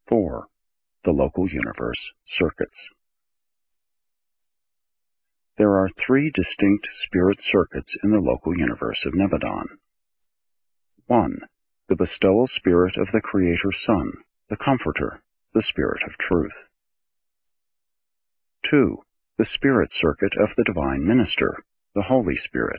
4. The local universe circuits. There are 3 distinct spirit circuits in the local universe of Nebadon. 1. The bestowal spirit of the Creator Son, the Comforter, the Spirit of Truth. 2. The spirit circuit of the Divine Minister, the Holy Spirit.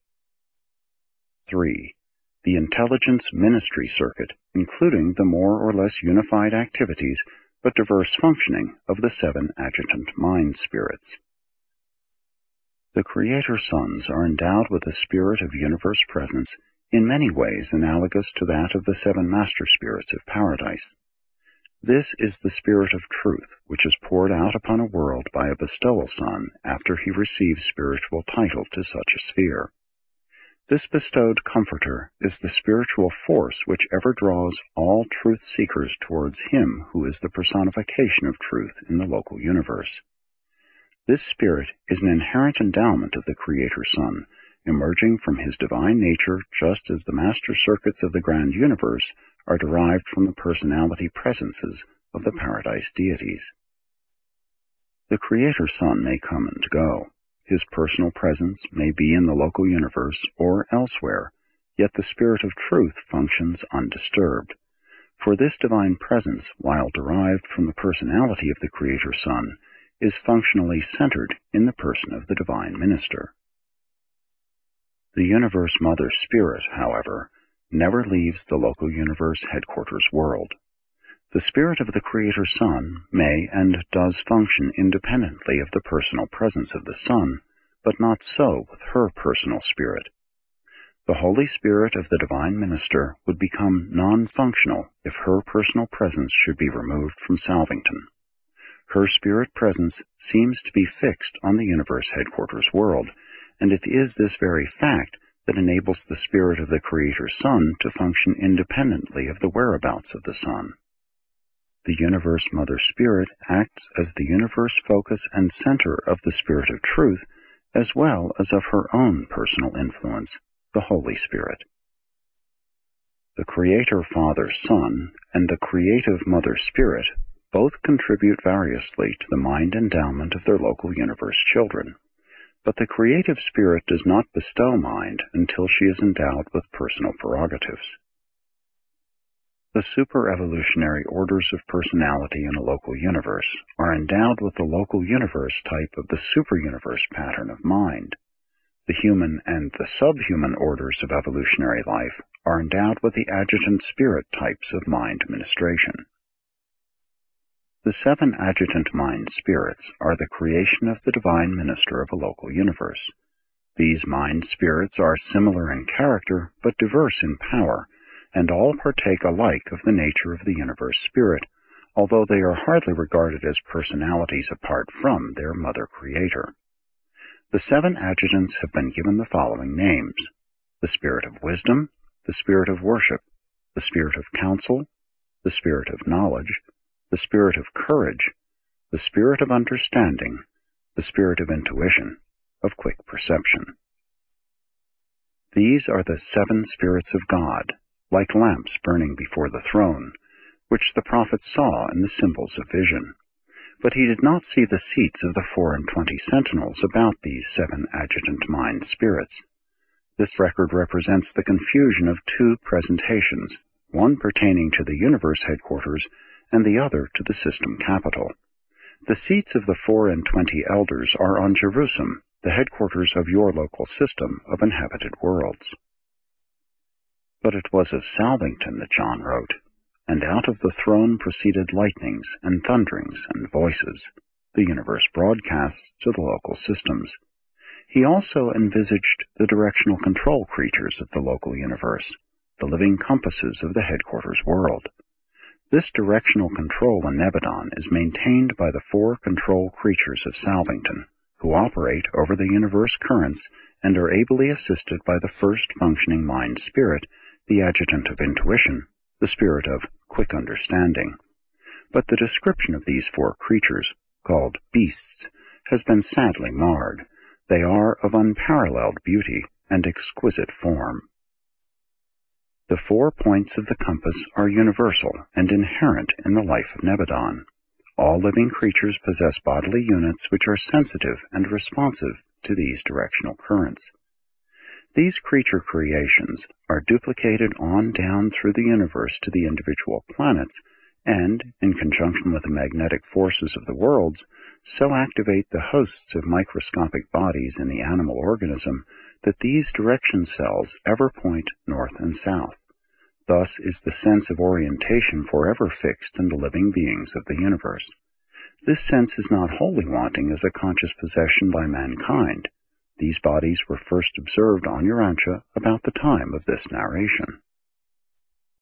3. The intelligence ministry circuit, including the more or less unified activities but diverse functioning of the 7 adjutant mind spirits. The Creator Sons are endowed with a spirit of universe presence in many ways analogous to that of the 7 master spirits of paradise. This is the Spirit of Truth, which is poured out upon a world by a bestowal son after he receives spiritual title to such a sphere. This bestowed Comforter is the spiritual force which ever draws all truth seekers towards him who is the personification of truth in the local universe. This spirit is an inherent endowment of the Creator Son, emerging from his divine nature just as the master circuits of the grand universe are derived from the personality presences of the paradise deities. The Creator Son may come and go. His personal presence may be in the local universe or elsewhere, yet the Spirit of Truth functions undisturbed. For this divine presence, while derived from the personality of the Creator Son, is functionally centered in the person of the Divine Minister. The Universe Mother Spirit, however, never leaves the local universe headquarters world. The spirit of the Creator Son may and does function independently of the personal presence of the Son, but not so with her personal spirit. The Holy Spirit of the Divine Minister would become non-functional if her personal presence should be removed from Salvington. Her spirit presence seems to be fixed on the universe headquarters world, and it is this very fact that enables the spirit of the Creator Son to function independently of the whereabouts of the Son. The Universe Mother Spirit acts as the universe focus and center of the Spirit of Truth, as well as of her own personal influence, the Holy Spirit. The Creator Father Son and the Creative Mother Spirit both contribute variously to the mind endowment of their local universe children, but the creative spirit does not bestow mind until she is endowed with personal prerogatives. The super-evolutionary orders of personality in a local universe are endowed with the local universe type of the super-universe pattern of mind. The human and the subhuman orders of evolutionary life are endowed with the adjutant spirit types of mind administration. The 7 adjutant mind spirits are the creation of the Divine Minister of a local universe. These mind spirits are similar in character but diverse in power, and all partake alike of the nature of the universe spirit, although they are hardly regarded as personalities apart from their mother creator. The 7 adjutants have been given the following names: the Spirit of Wisdom, the Spirit of Worship, the Spirit of Counsel, the Spirit of Knowledge, the Spirit of Courage, the Spirit of Understanding, the Spirit of Intuition, of Quick Perception. These are the 7 spirits of God, like lamps burning before the throne, which the prophet saw in the symbols of vision. But he did not see the seats of the 24 sentinels about these 7 adjutant mind spirits. This record represents the confusion of 2 presentations, one pertaining to the universe headquarters and the other to the system capital. The seats of the 24 elders are on Jerusalem, the headquarters of your local system of inhabited worlds. But it was of Salvington that John wrote, and out of the throne proceeded lightnings and thunderings and voices, the universe broadcasts to the local systems. He also envisaged the directional control creatures of the local universe, the living compasses of the headquarters world. This directional control in Nebadon is maintained by the 4 control creatures of Salvington, who operate over the universe currents and are ably assisted by the first functioning mind spirit, the adjutant of intuition, the spirit of quick understanding. But the description of these 4 creatures, called beasts, has been sadly marred. They are of unparalleled beauty and exquisite form. The 4 points of the compass are universal and inherent in the life of Nebadon. All living creatures possess bodily units which are sensitive and responsive to these directional currents. These creature creations are duplicated on down through the universe to the individual planets and, in conjunction with the magnetic forces of the worlds, so activate the hosts of microscopic bodies in the animal organism that these direction cells ever point north and south. Thus is the sense of orientation forever fixed in the living beings of the universe. This sense is not wholly wanting as a conscious possession by mankind. These bodies were first observed on Urantia about the time of this narration.